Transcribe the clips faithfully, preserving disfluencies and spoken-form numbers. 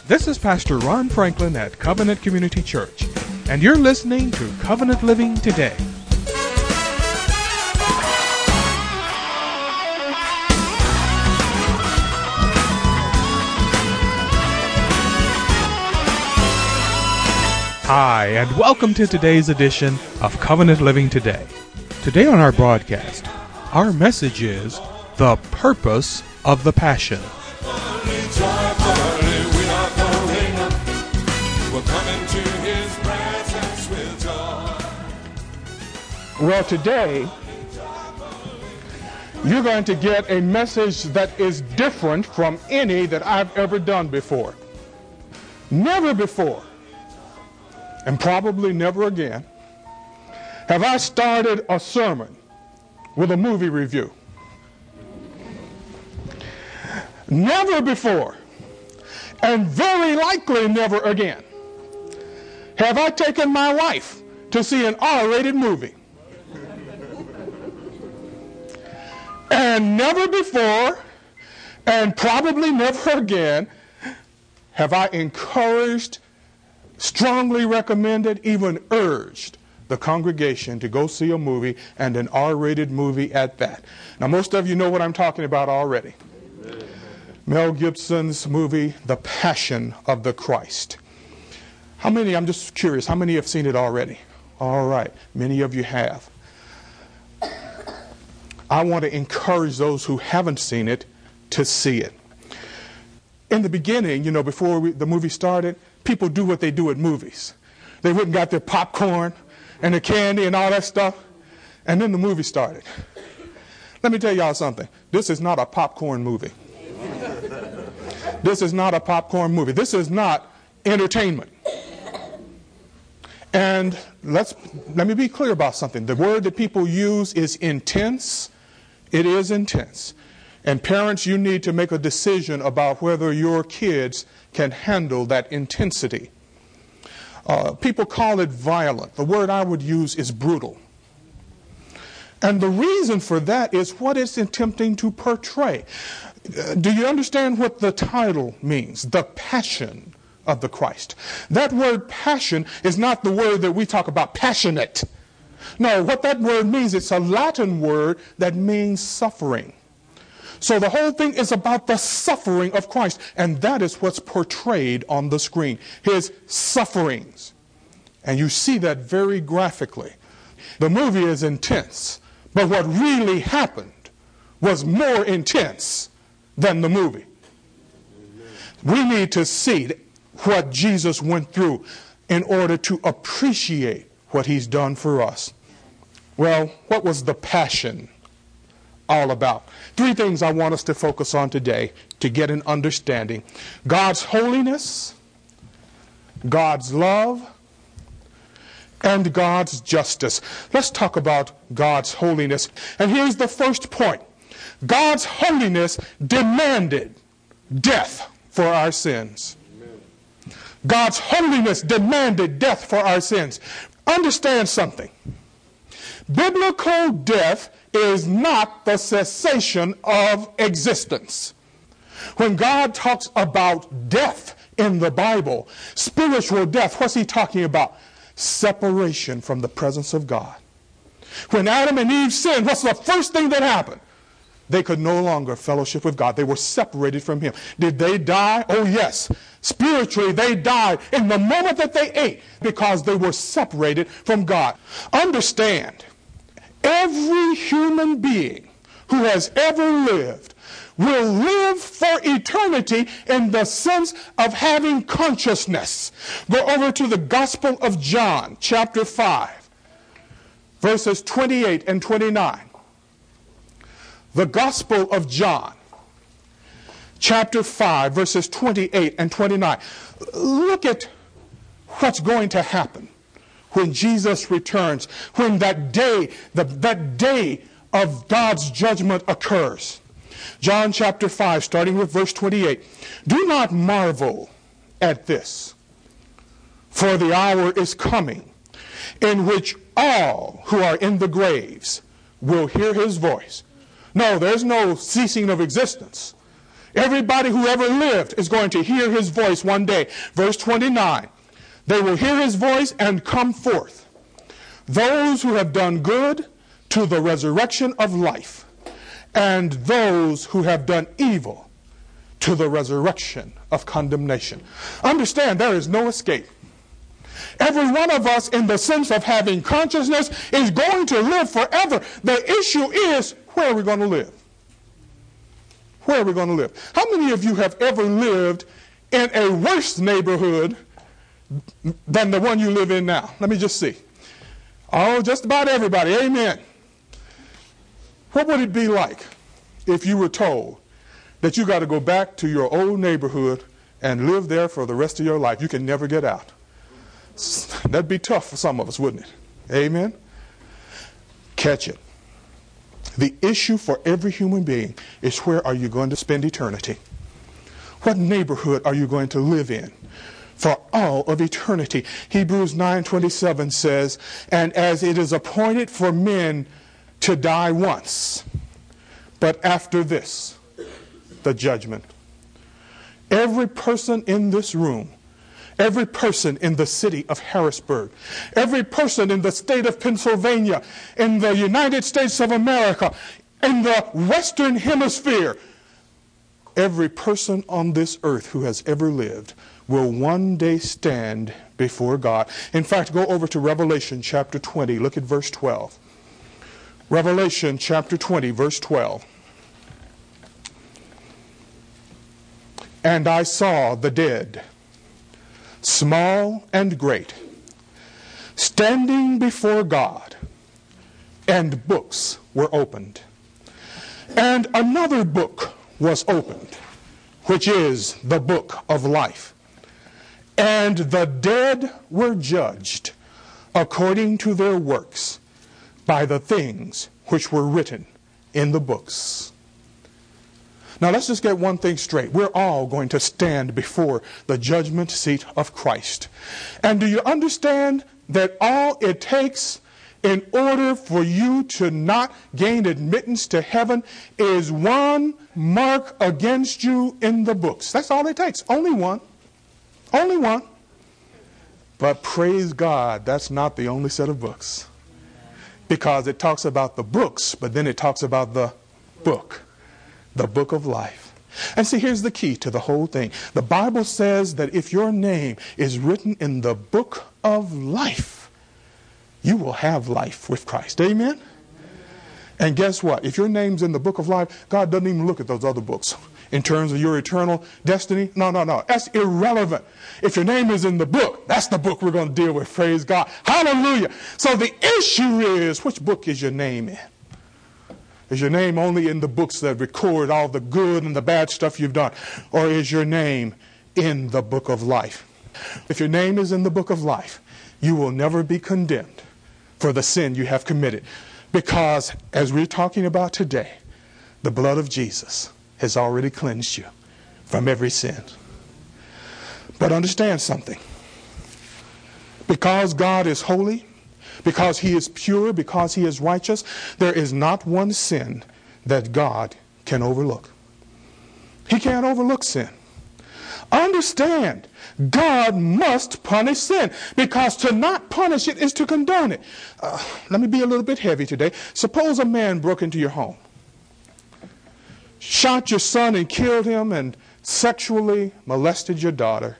This is Pastor Ron Franklin at Covenant Community Church, and you're listening to Covenant Living Today. Hi, and welcome to today's edition of Covenant Living Today. Today on our broadcast, our message is The Purpose of the Passion. Well, today, you're going to get a message that is different from any that I've ever done before. Never before, and probably never again, have I started a sermon with a movie review. Never before, and very likely never again, have I taken my wife to see an R-rated movie. And never before, and probably never again, have I encouraged, strongly recommended, even urged the congregation to go see a movie, and an R-rated movie at that. Now, most of you know what I'm talking about already. Amen. Mel Gibson's movie, The Passion of the Christ. How many, I'm just curious, how many have seen it already? All right, many of you have. I want to encourage those who haven't seen it to see it. In the beginning, you know, before we, the movie started, people do what they do at movies. They went and got their popcorn and the candy and all that stuff, and then the movie started. Let me tell y'all something. This is not a popcorn movie. This is not a popcorn movie. This is not entertainment. And let's let me be clear about something. The word that people use is intense. It is intense. And parents, you need to make a decision about whether your kids can handle that intensity. Uh, people call it violent. The word I would use is brutal. And the reason for that is what it's attempting to portray. Uh, do you understand what the title means? The Passion of the Christ. That word passion is not the word that we talk about, passionate. No, what that word means, it's a Latin word that means suffering. So the whole thing is about the suffering of Christ, and that is what's portrayed on the screen, his sufferings. And you see that very graphically. The movie is intense, but what really happened was more intense than the movie. We need to see what Jesus went through in order to appreciate what he's done for us. Well, what was the passion all about? Three things I want us to focus on today to get an understanding. God's holiness, God's love, and God's justice. Let's talk about God's holiness. And here's the first point. God's holiness demanded death for our sins. God's holiness demanded death for our sins. Understand something. Biblical death is not the cessation of existence. When God talks about death in the Bible, spiritual death, what's he talking about? Separation from the presence of God. When Adam and Eve sinned, what's the first thing that happened? They could no longer fellowship with God. They were separated from him. Did they die? Oh, yes. Spiritually, they died in the moment that they ate because they were separated from God. Understand, every human being who has ever lived will live for eternity in the sense of having consciousness. Go over to the Gospel of John, chapter five, verses twenty-eight and twenty-nine. The Gospel of John, chapter five, verses twenty-eight and twenty-nine. Look at what's going to happen when Jesus returns, when that day, the, that day of God's judgment occurs. John chapter five, starting with verse twenty-eight. Do not marvel at this, for the hour is coming in which all who are in the graves will hear his voice. No, there's no ceasing of existence. Everybody who ever lived is going to hear his voice one day. Verse twenty-nine, they will hear his voice and come forth. Those who have done good to the resurrection of life, and those who have done evil to the resurrection of condemnation. Understand, there is no escape. Every one of us, in the sense of having consciousness, is going to live forever. The issue is, where are we going to live? Where are we going to live? How many of you have ever lived in a worse neighborhood than the one you live in now? Let me just see. Oh, just about everybody. Amen. What would it be like if you were told that you got to go back to your old neighborhood and live there for the rest of your life? You can never get out. That'd be tough for some of us, wouldn't it? Amen? Catch it. The issue for every human being is, where are you going to spend eternity? What neighborhood are you going to live in for all of eternity? Hebrews nine twenty-seven says, and as it is appointed for men to die once, but after this, the judgment. Every person in this room, every person in the city of Harrisburg, every person in the state of Pennsylvania, in the United States of America, in the Western Hemisphere, every person on this earth who has ever lived will one day stand before God. In fact, go over to Revelation chapter twenty. Look at verse twelve. Revelation chapter twenty, verse twelve. And I saw the dead, small and great, standing before God, and books were opened. And another book was opened, which is the book of life. And the dead were judged according to their works by the things which were written in the books. Now let's just get one thing straight. We're all going to stand before the judgment seat of Christ. And do you understand that all it takes in order for you to not gain admittance to heaven is one mark against you in the books? That's all it takes. Only one. Only one. But praise God, that's not the only set of books. Because it talks about the books, but then it talks about the book. The book of life. And see, here's the key to the whole thing. The Bible says that if your name is written in the book of life, you will have life with Christ. Amen? And guess what? If your name's in the book of life, God doesn't even look at those other books in terms of your eternal destiny. No, no, no. That's irrelevant. If your name is in the book, that's the book we're going to deal with. Praise God. Hallelujah. So the issue is, which book is your name in? Is your name only in the books that record all the good and the bad stuff you've done? Or is your name in the book of life? If your name is in the book of life, you will never be condemned for the sin you have committed. Because, as we're talking about today, the blood of Jesus has already cleansed you from every sin. But understand something. Because God is holy, because he is pure, because he is righteous, there is not one sin that God can overlook. He can't overlook sin. Understand, God must punish sin, because to not punish it is to condone it. Uh, let me be a little bit heavy today. Suppose a man broke into your home, shot your son and killed him, and sexually molested your daughter.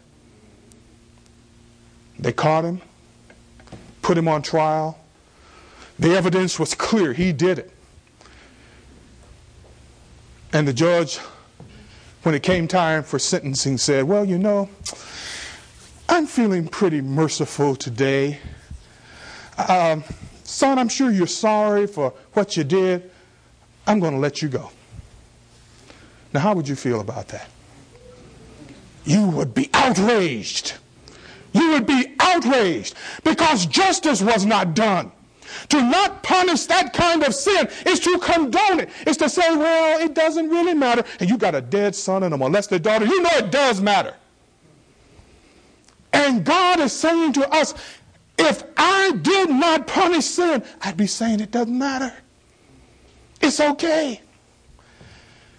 They caught him, put him on trial. The evidence was clear. He did it. And the judge, when it came time for sentencing, said, well, you know, I'm feeling pretty merciful today. Um, son, I'm sure you're sorry for what you did. I'm going to let you go. Now, how would you feel about that? You would be outraged. You would be outraged because justice was not done. To not punish that kind of sin is to condone it. It's to say, well, it doesn't really matter. And you got a dead son and a molested daughter. You know it does matter. And God is saying to us, if I did not punish sin, I'd be saying it doesn't matter. It's okay.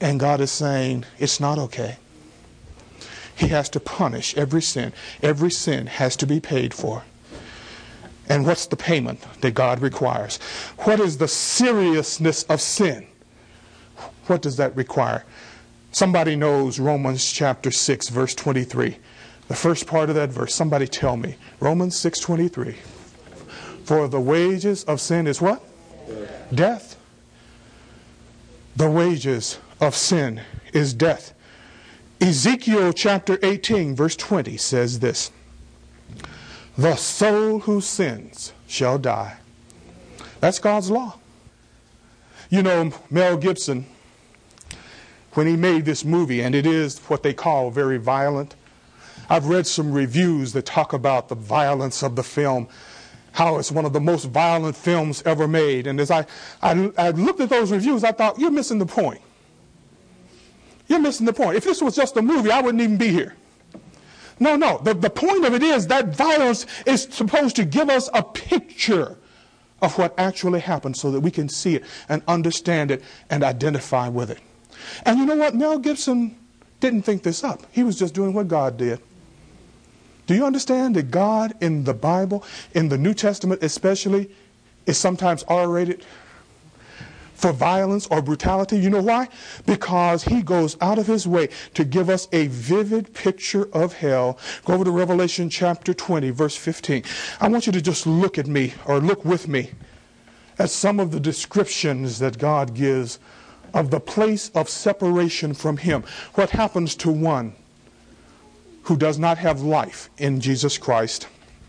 And God is saying, it's not okay. He has to punish every sin. Every sin has to be paid for. And what's the payment that God requires? What is the seriousness of sin? What does that require? Somebody knows Romans chapter six, verse twenty-three. The first part of that verse. Somebody tell me. Romans six twenty-three. For the wages of sin is what? Death. The wages of sin is death. Ezekiel chapter eighteen, verse twenty says this. The soul who sins shall die. That's God's law. You know, Mel Gibson, when he made this movie, and it is what they call very violent. I've read some reviews that talk about the violence of the film, how it's one of the most violent films ever made. And as I, I, I looked at those reviews, I thought, you're missing the point. You're missing the point. If this was just a movie, I wouldn't even be here. No, no. The, the point of it is that violence is supposed to give us a picture of what actually happened so that we can see it and understand it and identify with it. And you know what? Mel Gibson didn't think this up. He was just doing what God did. Do you understand that God in the Bible, in the New Testament especially, is sometimes R-rated for violence or brutality? You know why? Because he goes out of his way to give us a vivid picture of hell. Go over to Revelation chapter twenty, verse fifteen. I want you to just look at me, or look with me, at some of the descriptions that God gives of the place of separation from him. What happens to one who does not have life in Jesus Christ?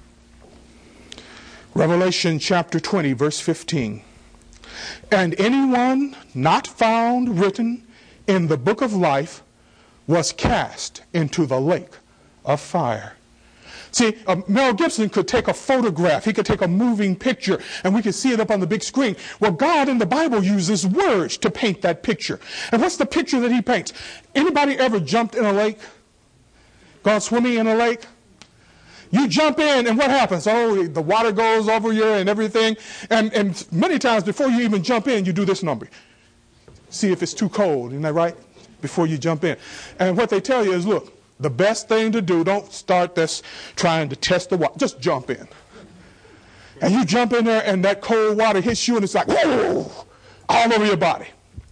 Revelation chapter twenty, verse fifteen. And anyone not found written in the book of life was cast into the lake of fire. See, uh, Mel Gibson could take a photograph. He could take a moving picture, and we could see it up on the big screen. Well, God in the Bible uses words to paint that picture. And what's the picture that he paints? Anybody ever jumped in a lake? Gone swimming in a lake? You jump in, and what happens? Oh, the water goes over you and everything. And, and many times before you even jump in, you do this number. See if it's too cold, isn't that right? Before you jump in. And what they tell you is, look, the best thing to do, don't start this trying to test the water. Just jump in. And you jump in there, and that cold water hits you, and it's like, whoa, all over your body.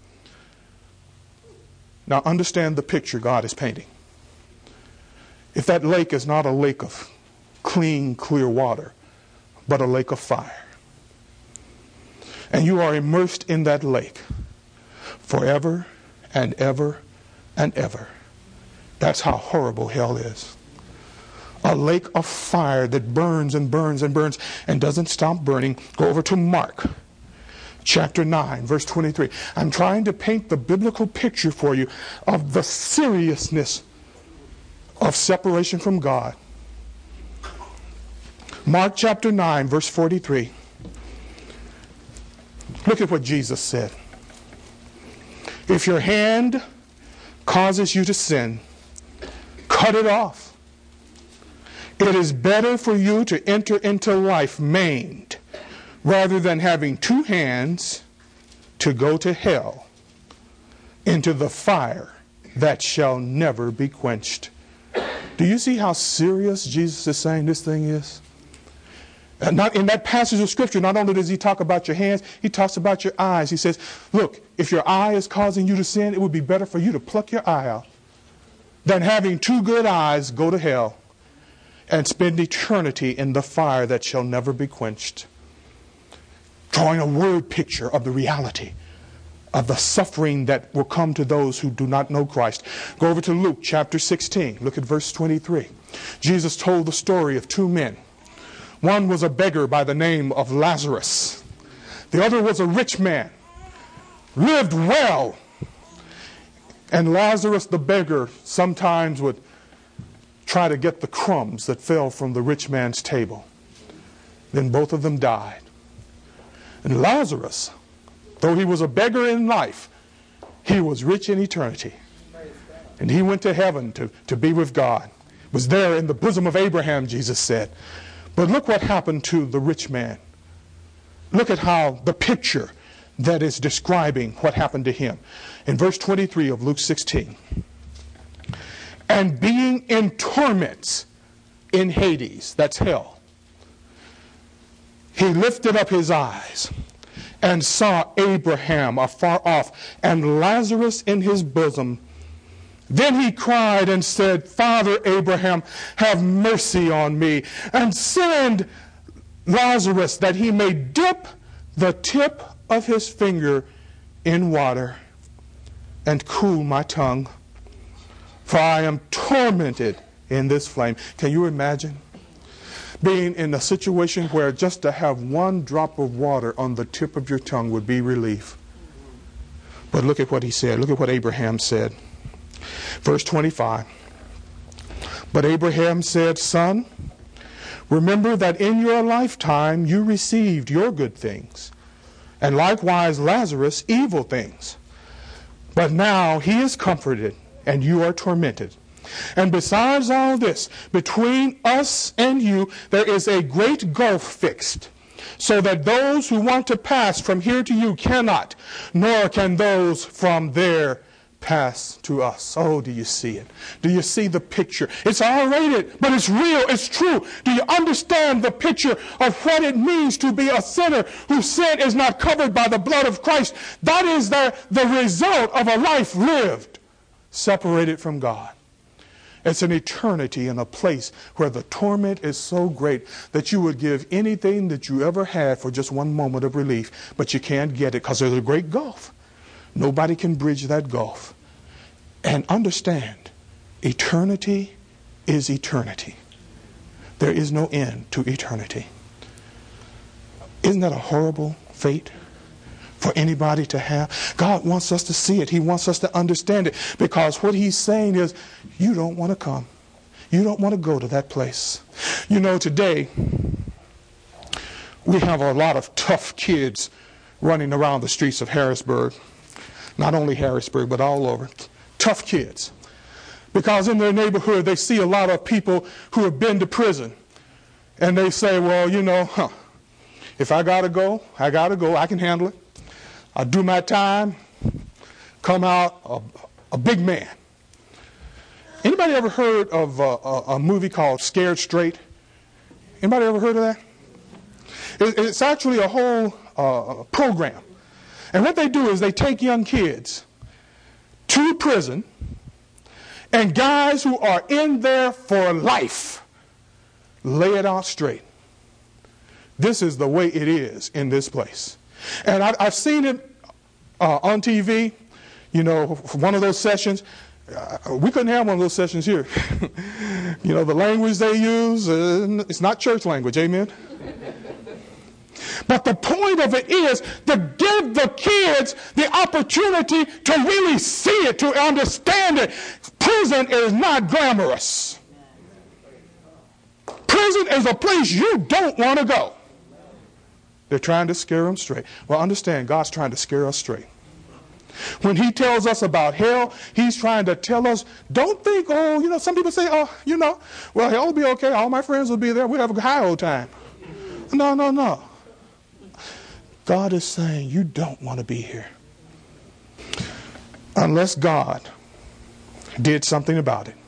Now understand the picture God is painting. If that lake is not a lake of clean, clear water, but a lake of fire, and you are immersed in that lake forever and ever and ever, that's how horrible hell is. A lake of fire that burns and burns and burns and doesn't stop burning. Go over to Mark chapter nine, verse twenty-three. I'm trying to paint the biblical picture for you of the seriousness of separation from God. Mark chapter nine, verse forty-three. Look at what Jesus said. If your hand causes you to sin, cut it off. It is better for you to enter into life maimed rather than having two hands to go to hell, into the fire that shall never be quenched. Do you see how serious Jesus is saying this thing is? And not in that passage of Scripture, not only does he talk about your hands, he talks about your eyes. He says, look, if your eye is causing you to sin, it would be better for you to pluck your eye out than having two good eyes go to hell and spend eternity in the fire that shall never be quenched. Drawing a word picture of the reality of the suffering that will come to those who do not know Christ. Go over to Luke chapter sixteen. Look at verse twenty-three. Jesus told the story of two men. One was a beggar by the name of Lazarus. The other was a rich man. Lived well. And Lazarus the beggar sometimes would try to get the crumbs that fell from the rich man's table. Then both of them died. And Lazarus, though he was a beggar in life, he was rich in eternity. And he went to heaven to, to be with God. Was there in the bosom of Abraham, Jesus said. But look what happened to the rich man. Look at how the picture that is describing what happened to him. In verse twenty-three of Luke sixteen, and being in torments in Hades, that's hell, he lifted up his eyes and saw Abraham afar off and Lazarus in his bosom. Then he cried and said, Father Abraham, have mercy on me, and send Lazarus that he may dip the tip of his finger in water and cool my tongue, for I am tormented in this flame. Can you imagine being in a situation where just to have one drop of water on the tip of your tongue would be relief? But look at what he said. Look at what Abraham said. Verse twenty-five. But Abraham said, Son, remember that in your lifetime you received your good things, and likewise Lazarus evil things. But now he is comforted, and you are tormented. And besides all this, between us and you there is a great gulf fixed, so that those who want to pass from here to you cannot, nor can those from there pass to us. Oh, do you see it? Do you see the picture? It's R-rated, but it's real, it's true. Do you understand the picture of what it means to be a sinner whose sin is not covered by the blood of Christ? That is the, the result of a life lived separated from God. It's an eternity in a place where the torment is so great that you would give anything that you ever had for just one moment of relief, but you can't get it because there's a great gulf. Nobody can bridge that gulf. And understand, eternity is eternity. There is no end to eternity. Isn't that a horrible fate for anybody to have? God wants us to see it. He wants us to understand it, because what he's saying is, you don't want to come. You don't want to go to that place. You know, today we have a lot of tough kids running around the streets of Harrisburg. Not only Harrisburg, but all over. Tough kids. Because in their neighborhood, they see a lot of people who have been to prison. And they say, well, you know, huh, if I got to go, I got to go. I can handle it. I'll do my time, come out a, a big man. Anybody ever heard of a, a, a movie called Scared Straight? Anybody ever heard of that? It, it's actually a whole uh, program. And what they do is they take young kids to prison, and guys who are in there for life lay it out straight. This is the way it is in this place. And I, I've seen it uh, on T V, you know, one of those sessions. Uh, we couldn't have one of those sessions here. You know, the language they use, uh, it's not church language, amen? But the point of it is to give the kids the opportunity to really see it, to understand it. Prison is not glamorous. Prison is a place you don't want to go. They're trying to scare them straight. Well, understand, God's trying to scare us straight. When he tells us about hell, he's trying to tell us, don't think, oh, you know, some people say, oh, you know, well, hell will be okay. All my friends will be there. We'll have a high old time. No, no, no. God is saying you don't want to be here. Unless God did something about it,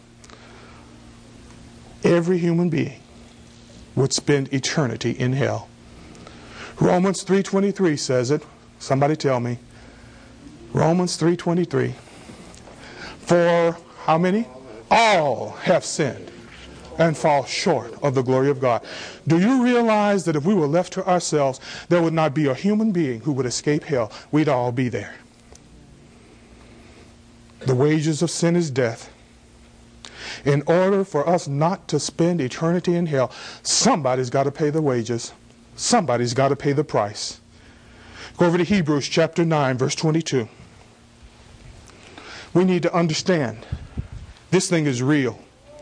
every human being would spend eternity in hell. Romans three twenty-three says it. Somebody tell me. Romans three twenty-three. For how many? All have sinned and fall short of the glory of God. Do you realize that if we were left to ourselves, there would not be a human being who would escape hell? We'd all be there. The wages of sin is death. In order for us not to spend eternity in hell, somebody's got to pay the wages. Somebody's got to pay the price. Go over to Hebrews chapter nine, verse twenty-two. We need to understand this thing is real.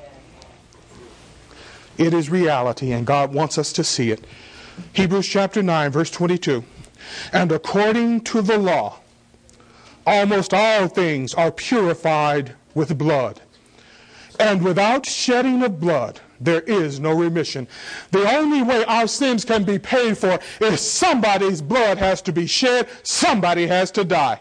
It is reality, and God wants us to see it. Hebrews chapter nine, verse twenty-two. And according to the law, almost all things are purified with blood. And without shedding of blood, there is no remission. The only way our sins can be paid for is somebody's blood has to be shed. Somebody has to die.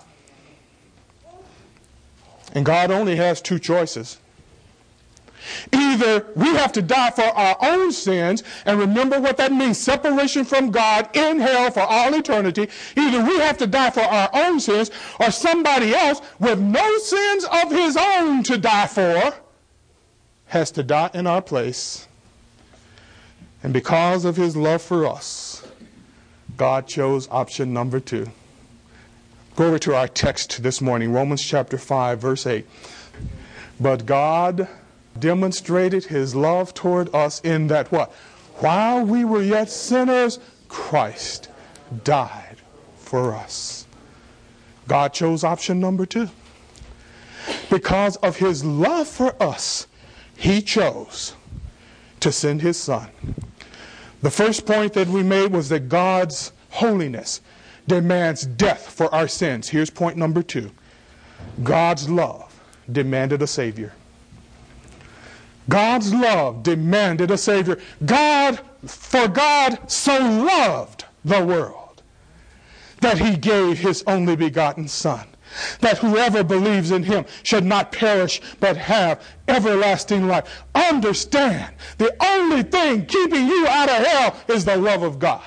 And God only has two choices. Either we have to die for our own sins, and remember what that means, separation from God in hell for all eternity. Either we have to die for our own sins, or somebody else with no sins of his own to die for has to die in our place. And because of his love for us, God chose option number two. Go over to our text this morning, Romans chapter five, verse eight. But God demonstrated his love toward us in that what? While we were yet sinners, Christ died for us. God chose option number two. Because of his love for us, he chose to send his son. The first point that we made was that God's holiness demands death for our sins. Here's point number two. God's love demanded a Savior. God's love demanded a Savior. God, for God so loved the world that he gave his only begotten Son, that whoever believes in him should not perish but have everlasting life. Understand, the only thing keeping you out of hell is the love of God.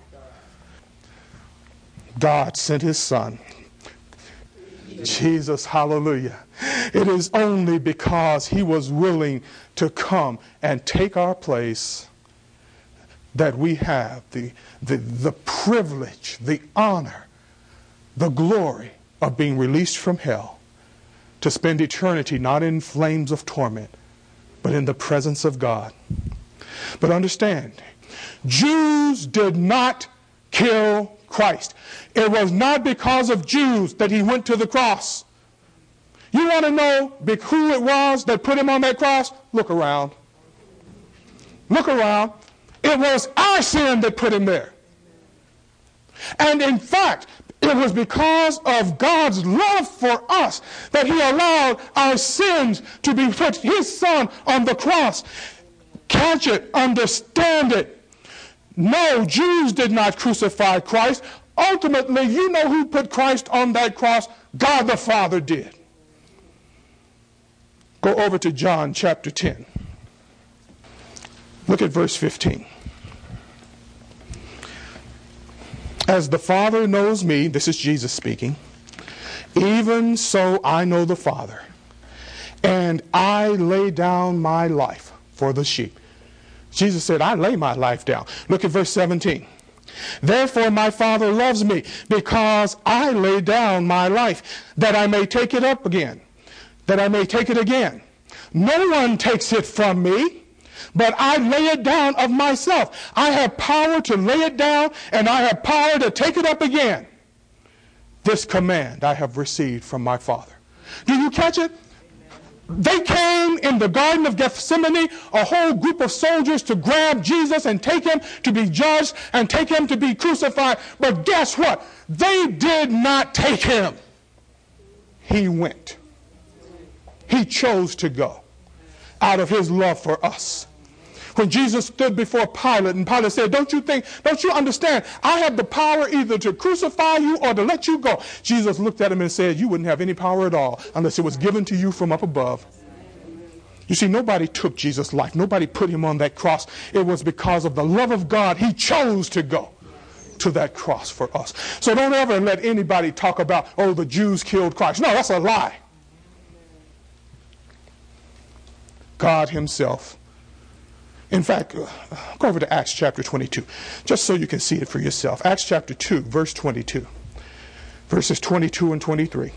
God sent his Son. Jesus, hallelujah. It is only because he was willing to come and take our place that we have the, the, the privilege, the honor, the glory of being released from hell to spend eternity not in flames of torment, but in the presence of God. But understand, Jews did not kill Christ. It was not because of Jews that he went to the cross. You want to know who it was that put him on that cross? Look around. Look around. It was our sin that put him there. And in fact, it was because of God's love for us that he allowed our sins to be put, his Son, on the cross. Catch it, understand it. No, Jews did not crucify Christ. Ultimately, you know who put Christ on that cross? God the Father did. Go over to John chapter ten. Look at verse fifteen. As the Father knows me, this is Jesus speaking, even so I know the Father, and I lay down my life for the sheep. Jesus said, I lay my life down. Look at verse seventeen. Therefore my Father loves me, because I lay down my life, that I may take it up again, that I may take it again. No one takes it from me, but I lay it down of myself. I have power to lay it down, and I have power to take it up again. This command I have received from my Father. Do you catch it? They came in the Garden of Gethsemane, a whole group of soldiers, to grab Jesus and take him to be judged and take him to be crucified. But guess what? They did not take him. He went. He chose to go out of his love for us. When Jesus stood before Pilate, and Pilate said, don't you think, don't you understand, I have the power either to crucify you or to let you go. Jesus looked at him and said, you wouldn't have any power at all unless it was given to you from up above. You see, nobody took Jesus' life. Nobody put him on that cross. It was because of the love of God. He chose to go to that cross for us. So don't ever let anybody talk about, oh, the Jews killed Christ. No, that's a lie. God himself. In fact, uh, go over to Acts chapter twenty-two, just so you can see it for yourself. Acts chapter two, verse twenty-two, verses twenty-two and twenty-three.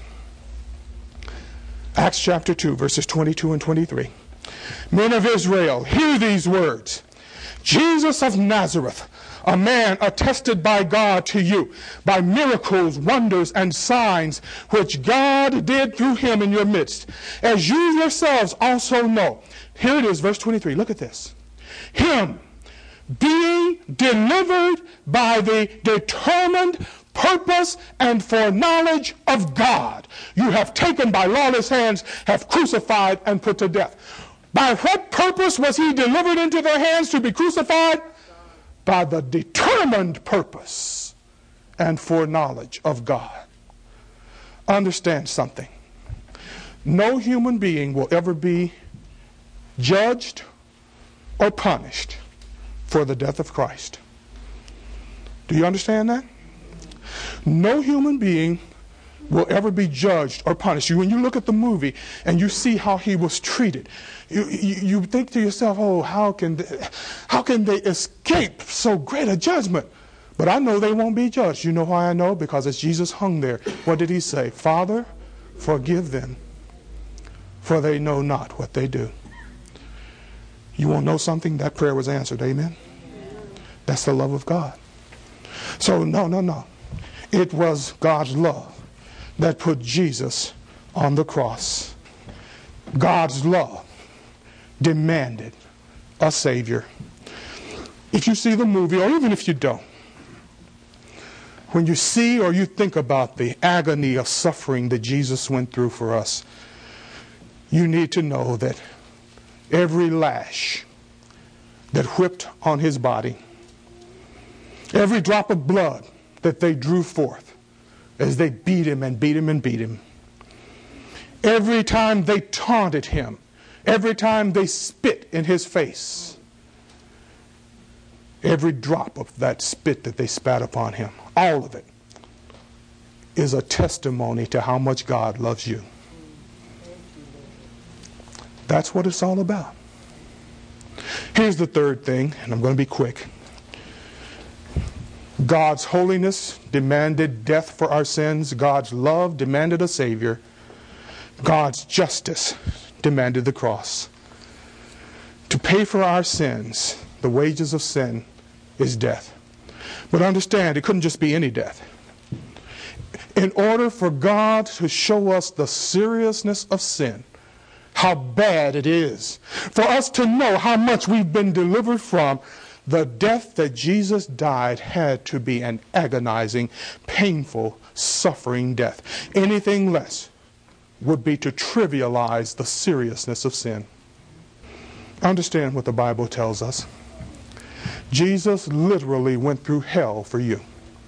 Acts chapter two, verses twenty-two and twenty-three. Men of Israel, hear these words. Jesus of Nazareth, a man attested by God to you, by miracles, wonders, and signs, which God did through him in your midst, as you yourselves also know. Here it is, verse twenty-three. Look at this. Him, being delivered by the determined purpose and foreknowledge of God, you have taken by lawless hands, have crucified and put to death. By what purpose was he delivered into their hands to be crucified? By the determined purpose and foreknowledge of God. Understand something. No human being will ever be judged or punished for the death of Christ. Do you understand that? No human being will ever be judged or punished. You, when you look at the movie and you see how he was treated, you, you, you think to yourself, oh, how can they, how can they escape so great a judgment? But I know they won't be judged. You know why I know? Because as Jesus hung there, what did he say? Father, forgive them, for they know not what they do. You want to know something? That prayer was answered. Amen? That's the love of God. So, no, no, no. It was God's love that put Jesus on the cross. God's love demanded a Savior. If you see the movie, or even if you don't, when you see or you think about the agony of suffering that Jesus went through for us, you need to know that every lash that whipped on his body, every drop of blood that they drew forth as they beat him and beat him and beat him, every time they taunted him, every time they spit in his face, every drop of that spit that they spat upon him, all of it is a testimony to how much God loves you. That's what it's all about. Here's the third thing, and I'm going to be quick. God's holiness demanded death for our sins. God's love demanded a Savior. God's justice demanded the cross. To pay for our sins, the wages of sin is death. But understand, it couldn't just be any death. In order for God to show us the seriousness of sin, how bad it is, for us to know how much we've been delivered from, the death that Jesus died had to be an agonizing, painful, suffering death. Anything less would be to trivialize the seriousness of sin. Understand what the Bible tells us. Jesus literally went through hell for you.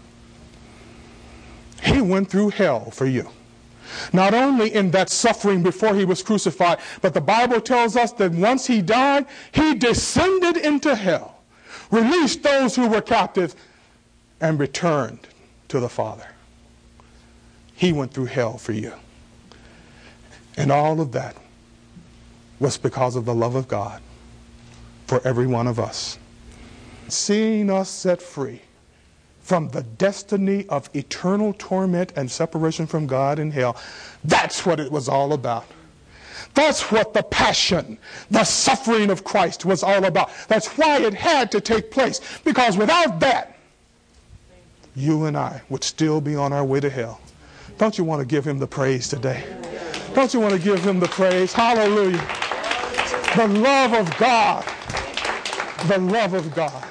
He went through hell for you. Not only in that suffering before he was crucified, but the Bible tells us that once he died, he descended into hell, released those who were captive, and returned to the Father. He went through hell for you. And all of that was because of the love of God for every one of us. Seeing us set free from the destiny of eternal torment and separation from God in hell, that's what it was all about. That's what the passion, the suffering of Christ was all about. That's why it had to take place. Because without that, you and I would still be on our way to hell. Don't you want to give him the praise today? Don't you want to give him the praise? Hallelujah. The love of God. The love of God.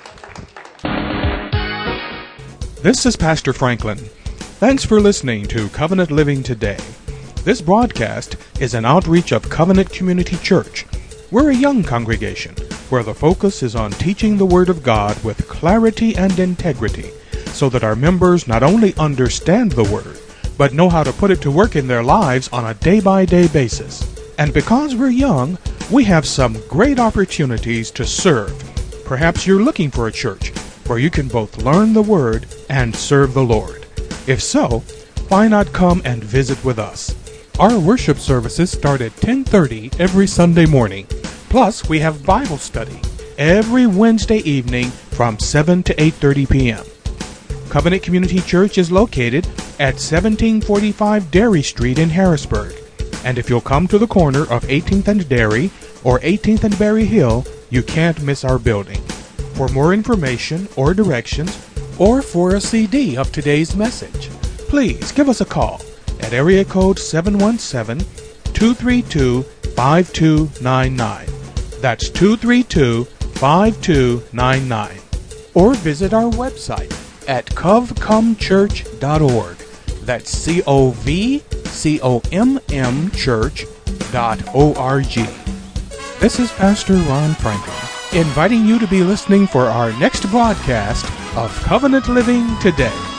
This is Pastor Franklin. Thanks for listening to Covenant Living Today. This broadcast is an outreach of Covenant Community Church. We're a young congregation where the focus is on teaching the Word of God with clarity and integrity so that our members not only understand the Word, but know how to put it to work in their lives on a day-by-day basis. And because we're young, we have some great opportunities to serve. Perhaps you're looking for a church where you can both learn the Word and serve the Lord. If so, why not come and visit with us? Our worship services start at ten thirty every Sunday morning. Plus, we have Bible study every Wednesday evening from seven to eight thirty p.m. Covenant Community Church is located at seventeen forty-five Dairy Street in Harrisburg. And if you'll come to the corner of eighteenth and Dairy or eighteenth and Berry Hill, you can't miss our building. For more information or directions, or for a C D of today's message, please give us a call at area code seven one seven, two three two, five two nine nine. That's two three two, five two nine nine. Or visit our website at cov com church dot org. That's C O V C O M M church dot O R G. This is Pastor Ron Franklin, inviting you to be listening for our next broadcast of Covenant Living Today.